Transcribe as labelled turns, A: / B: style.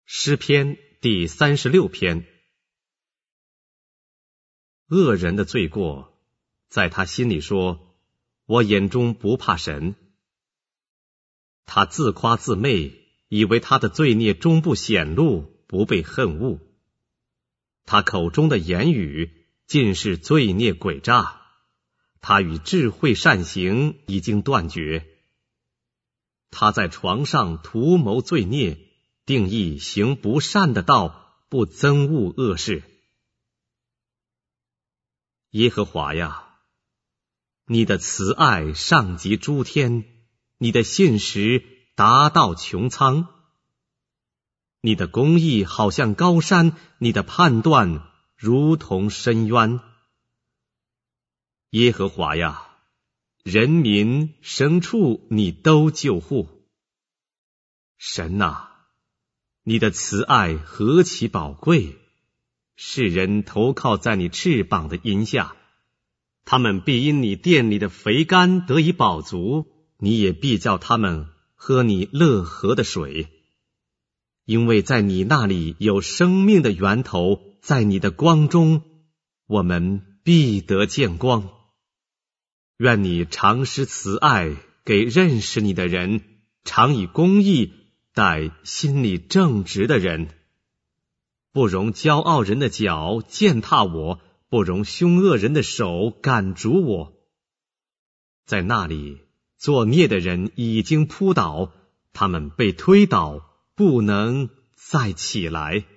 A: 诗篇第36篇。恶人的罪过，在他心里说，我眼中不怕神。他自夸自媚，以为他的罪孽终不显露，不被恨恶。他口中的言语尽是罪孽诡诈，他与智慧善行已经断绝。他在床上图谋罪孽，定义行不善的道，不憎恶恶事。耶和华呀，你的慈爱上及诸天，你的信实达到穹苍。你的公义好像高山，你的判断如同深渊。耶和华呀，人民牲畜你都救护。神啊，你的慈爱何其宝贵，世人投靠在你翅膀的荫下，他们必因你殿里的肥甘得以饱足，你也必叫他们喝你乐河的水。因为在你那里有生命的源头，在你的光中，我们必得见光。愿你常施慈爱给认识你的人，常以公义待心里正直的人。不容骄傲人的脚践踏我，不容凶恶人的手赶逐我。在那里作孽的人已经扑倒，他们被推倒，不能再起来。